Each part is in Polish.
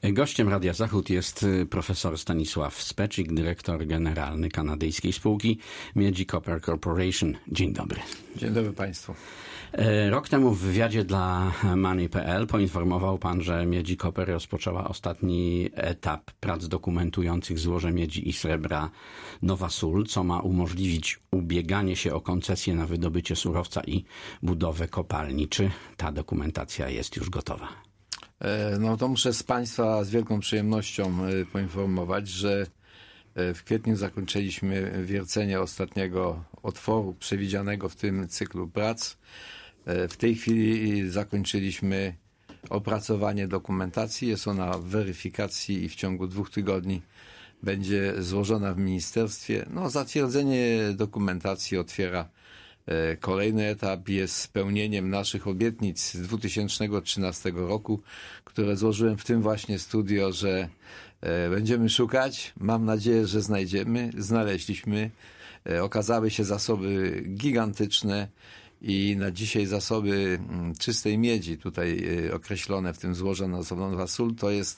Gościem Radia Zachód jest profesor Stanisław Specik, dyrektor generalny kanadyjskiej spółki Miedzi Copper Corporation. Dzień dobry. Dzień dobry Państwu. Rok temu w wywiadzie dla Money.pl poinformował pan, że Miedzi Copper rozpoczęła ostatni etap prac dokumentujących złoże miedzi i srebra Nowa Sól, co ma umożliwić ubieganie się o koncesję na wydobycie surowca i budowę kopalni. Czy ta dokumentacja jest już gotowa? No to muszę z Państwa z wielką przyjemnością poinformować, że w kwietniu zakończyliśmy wiercenie ostatniego otworu przewidzianego w tym cyklu prac. W tej chwili zakończyliśmy opracowanie dokumentacji. Jest ona w weryfikacji i w ciągu 2 tygodni będzie złożona w ministerstwie. Zatwierdzenie dokumentacji otwiera kolejny etap, jest spełnieniem naszych obietnic z 2013 roku, które złożyłem w tym właśnie studio, że będziemy szukać. Mam nadzieję, że znajdziemy. Znaleźliśmy. Okazały się zasoby gigantyczne i na dzisiaj zasoby czystej miedzi, tutaj określone w tym złożu Nowa Sól, to jest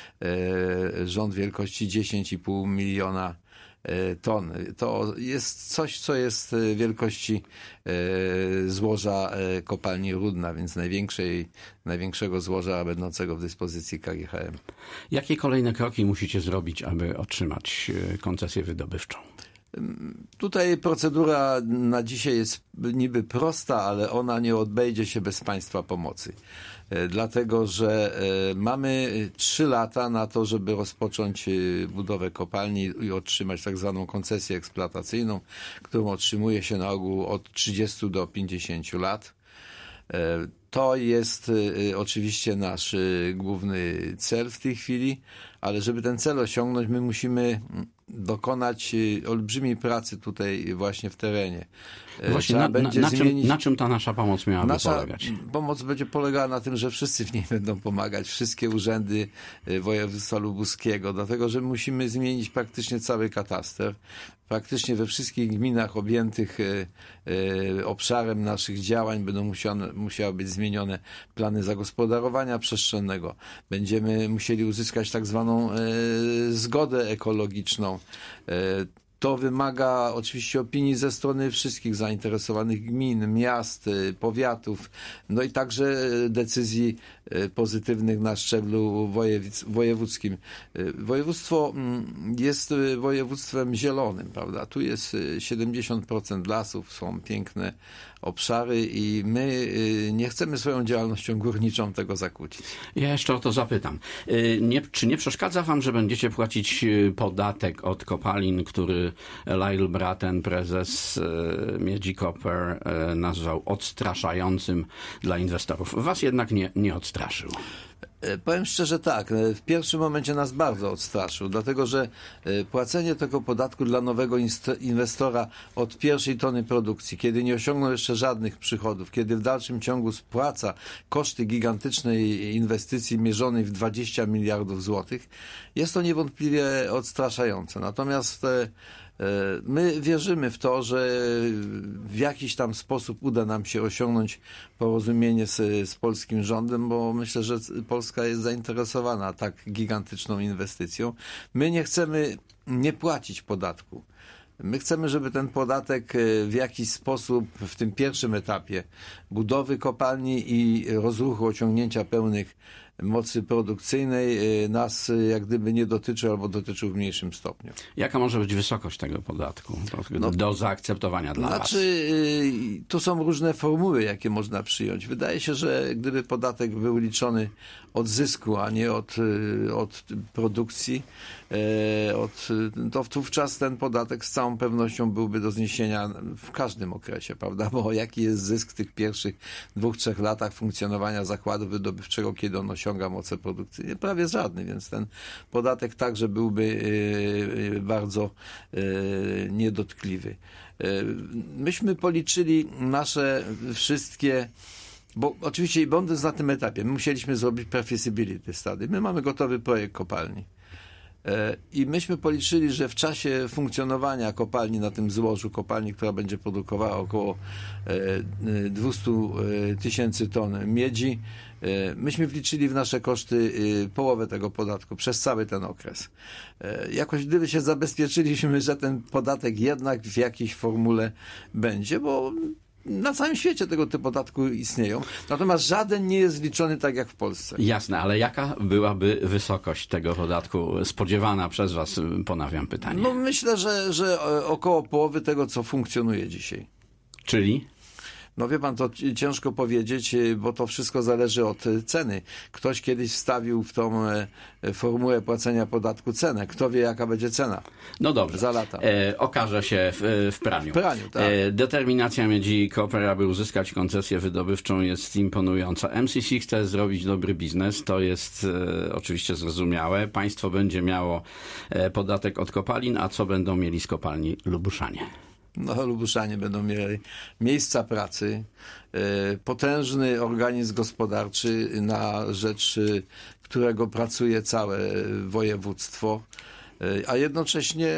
rząd wielkości 10,5 miliona ton. To jest coś, co jest wielkości złoża kopalni Rudna, więc największego złoża będącego w dyspozycji KGHM. Jakie kolejne kroki musicie zrobić, aby otrzymać koncesję wydobywczą? Tutaj procedura na dzisiaj jest niby prosta, ale ona nie obejdzie się bez Państwa pomocy. Dlatego, że mamy 3 lata na to, żeby rozpocząć budowę kopalni i otrzymać tak zwaną koncesję eksploatacyjną, którą otrzymuje się na ogół od 30 do 50 lat. To jest oczywiście nasz główny cel w tej chwili, ale żeby ten cel osiągnąć, my musimy dokonać olbrzymiej pracy tutaj właśnie w terenie. Właśnie na czym ta nasza pomoc miałaby polegać? Pomoc będzie polegała na tym, że wszyscy w niej będą pomagać, wszystkie urzędy województwa lubuskiego, dlatego że musimy zmienić praktycznie cały kataster. Praktycznie we wszystkich gminach objętych obszarem naszych działań będą musiały być zmienione plany zagospodarowania przestrzennego. Będziemy musieli uzyskać tak zwaną zgodę ekologiczną. To wymaga oczywiście opinii ze strony wszystkich zainteresowanych gmin, miast, powiatów, no i także decyzji pozytywnych na szczeblu wojewódzkim. Województwo jest województwem zielonym, prawda? Tu jest 70% lasów, są piękne obszary i my nie chcemy swoją działalnością górniczą tego zakłócić. Ja jeszcze o to zapytam. Czy nie przeszkadza wam, że będziecie płacić podatek od kopalin, który Lyle Bratton, prezes Miedzi Copper, nazwał odstraszającym dla inwestorów? Was jednak nie odstraszył. Powiem szczerze tak, w pierwszym momencie nas bardzo odstraszył, dlatego że płacenie tego podatku dla nowego inwestora od pierwszej tony produkcji, kiedy nie osiągnął jeszcze żadnych przychodów, kiedy w dalszym ciągu spłaca koszty gigantycznej inwestycji mierzonej w 20 miliardów złotych, jest to niewątpliwie odstraszające. Natomiast my wierzymy w to, że w jakiś tam sposób uda nam się osiągnąć porozumienie z polskim rządem, bo myślę, że Polska jest zainteresowana tak gigantyczną inwestycją. My nie chcemy nie płacić podatku. My chcemy, żeby ten podatek w jakiś sposób w tym pierwszym etapie budowy kopalni i rozruchu osiągnięcia pełnych mocy produkcyjnej nas jak gdyby nie dotyczy albo dotyczył w mniejszym stopniu. Jaka może być wysokość tego podatku do zaakceptowania dla was? Tu są różne formuły, jakie można przyjąć. Wydaje się, że gdyby podatek był liczony od zysku, a nie od produkcji, to wówczas ten podatek z całą pewnością byłby do zniesienia w każdym okresie, prawda? Bo jaki jest zysk w tych pierwszych 2-3 latach funkcjonowania zakładu wydobywczego, kiedy on osiąga moce produkcyjne? Prawie żadny, więc ten podatek także byłby bardzo niedotkliwy. Myśmy policzyli nasze wszystkie, bo oczywiście będąc na tym etapie, my musieliśmy zrobić pre-feasibility study. My mamy gotowy projekt kopalni. I myśmy policzyli, że w czasie funkcjonowania kopalni na tym złożu, kopalni, która będzie produkowała około 200 tysięcy ton miedzi, myśmy wliczyli w nasze koszty połowę tego podatku przez cały ten okres. Jakoś gdyby się zabezpieczyliśmy, że ten podatek jednak w jakiejś formule będzie, bo na całym świecie tego typu podatku istnieją. Natomiast żaden nie jest liczony tak jak w Polsce. Jasne, ale jaka byłaby wysokość tego podatku spodziewana przez was? Ponawiam pytanie. No myślę, że około połowy tego, co funkcjonuje dzisiaj. Czyli? No wie pan, to ciężko powiedzieć, bo to wszystko zależy od ceny. Ktoś kiedyś wstawił w tą formułę płacenia podatku cenę. Kto wie, jaka będzie cena? No dobrze. Za lata. Okaże się w praniu. W praniu, tak. Determinacja Miedzi Koper, aby uzyskać koncesję wydobywczą, jest imponująca. MC6 chce zrobić dobry biznes. To jest oczywiście zrozumiałe. Państwo będzie miało podatek od kopalin, a co będą mieli z kopalni Lubuszanie? No, Lubuszanie będą mieli miejsca pracy, potężny organizm gospodarczy, na rzecz którego pracuje całe województwo, a jednocześnie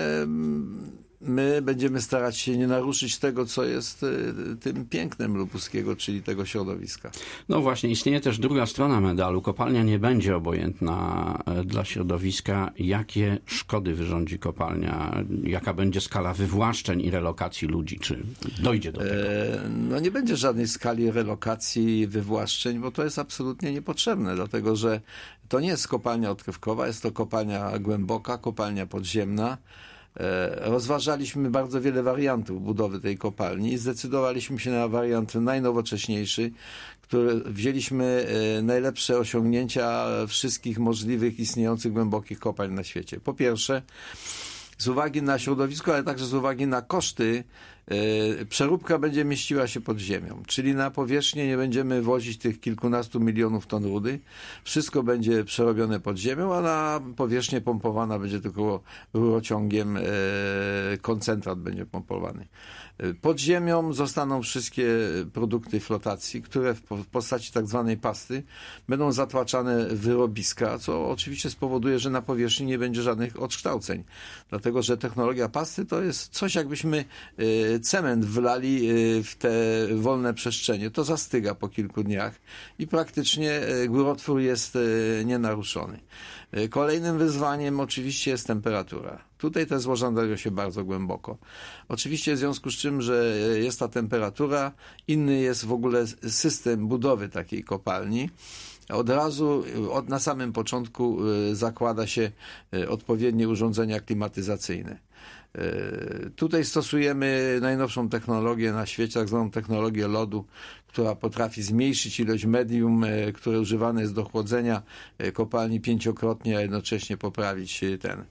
my będziemy starać się nie naruszyć tego, co jest tym pięknem lubuskiego, czyli tego środowiska. No właśnie, istnieje też druga strona medalu. Kopalnia nie będzie obojętna dla środowiska. Jakie szkody wyrządzi kopalnia? Jaka będzie skala wywłaszczeń i relokacji ludzi? Czy dojdzie do tego? No nie będzie żadnej skali relokacji, wywłaszczeń, bo to jest absolutnie niepotrzebne, dlatego że to nie jest kopalnia odkrywkowa, jest to kopalnia głęboka, kopalnia podziemna. Rozważaliśmy bardzo wiele wariantów budowy tej kopalni i zdecydowaliśmy się na wariant najnowocześniejszy, który wzięliśmy najlepsze osiągnięcia wszystkich możliwych istniejących głębokich kopalń na świecie. Po pierwsze, z uwagi na środowisko, ale także z uwagi na koszty, przeróbka będzie mieściła się pod ziemią, czyli na powierzchnię nie będziemy wozić tych kilkunastu milionów ton rudy. Wszystko będzie przerobione pod ziemią, a na powierzchnię pompowana będzie tylko rurociągiem, koncentrat będzie pompowany. Pod ziemią zostaną wszystkie produkty flotacji, które w postaci tak zwanej pasty będą zatłaczane w wyrobiska, co oczywiście spowoduje, że na powierzchni nie będzie żadnych odkształceń. Dlatego, że technologia pasty to jest coś, jakbyśmy cement wlali w te wolne przestrzenie. To zastyga po kilku dniach i praktycznie górotwór jest nienaruszony. Kolejnym wyzwaniem oczywiście jest temperatura. Tutaj te złoża znajdują się bardzo głęboko. Oczywiście w związku z czym, że jest ta temperatura, inny jest w ogóle system budowy takiej kopalni. Od razu, na samym początku zakłada się odpowiednie urządzenia klimatyzacyjne. Tutaj stosujemy najnowszą technologię na świecie, tak zwaną technologię lodu, która potrafi zmniejszyć ilość medium, które używane jest do chłodzenia kopalni 5-krotnie, a jednocześnie poprawić ten.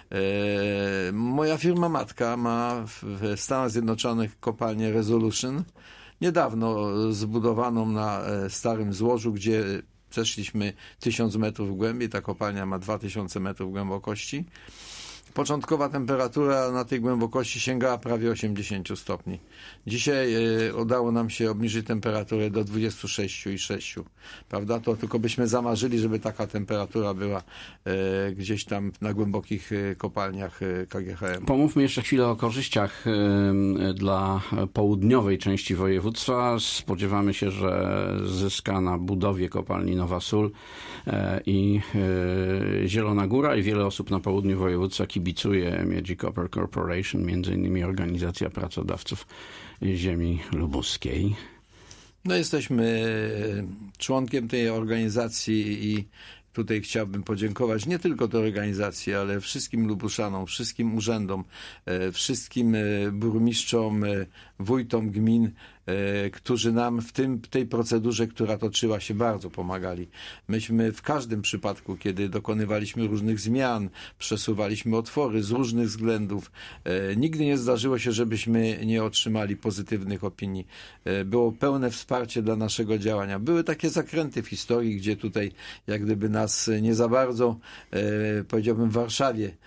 Moja firma matka ma w Stanach Zjednoczonych kopalnię Resolution, niedawno zbudowaną na starym złożu, gdzie przeszliśmy 1000 metrów głębiej, ta kopalnia ma 2000 metrów głębokości. Początkowa temperatura na tej głębokości sięgała prawie 80 stopni. Dzisiaj udało nam się obniżyć temperaturę do 26,6. Prawda? To tylko byśmy zamarzyli, żeby taka temperatura była gdzieś tam na głębokich kopalniach KGHM. Pomówmy jeszcze chwilę o korzyściach dla południowej części województwa. Spodziewamy się, że zyska na budowie kopalni Nowa Sól i Zielona Góra i wiele osób na południu województwa kibicuje Miedzi Copper Corporation, między innymi Organizacja Pracodawców Ziemi Lubuskiej. No jesteśmy członkiem tej organizacji i tutaj chciałbym podziękować nie tylko tej organizacji, ale wszystkim Lubuszanom, wszystkim urzędom, wszystkim burmistrzom, wójtom gmin, którzy nam w tej procedurze, która toczyła się, bardzo pomagali. Myśmy w każdym przypadku, kiedy dokonywaliśmy różnych zmian, przesuwaliśmy otwory z różnych względów, nigdy nie zdarzyło się, żebyśmy nie otrzymali pozytywnych opinii. Było pełne wsparcie dla naszego działania. Były takie zakręty w historii, gdzie tutaj jak gdyby nas nie za bardzo, powiedziałbym w Warszawie,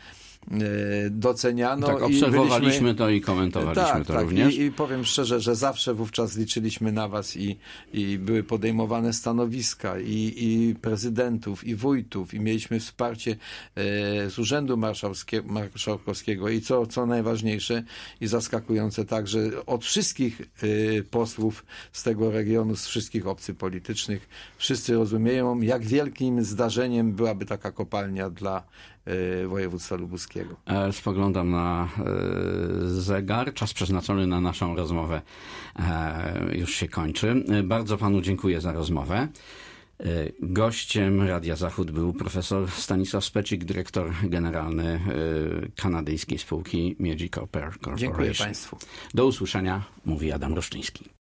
doceniano. Tak, obserwowaliśmy to i komentowaliśmy to również. I powiem szczerze, że zawsze wówczas liczyliśmy na was i były podejmowane stanowiska i prezydentów, i wójtów, i mieliśmy wsparcie z Urzędu Marszałkowskiego i co najważniejsze i zaskakujące także od wszystkich posłów z tego regionu, z wszystkich opcji politycznych. Wszyscy rozumieją, jak wielkim zdarzeniem byłaby taka kopalnia dla województwa lubuskiego. Spoglądam na zegar. Czas przeznaczony na naszą rozmowę już się kończy. Bardzo panu dziękuję za rozmowę. Gościem Radia Zachód był profesor Stanisław Specik, dyrektor generalny kanadyjskiej spółki Miedzi Copper Corporation. Dziękuję państwu. Do usłyszenia, mówi Adam Roszczyński.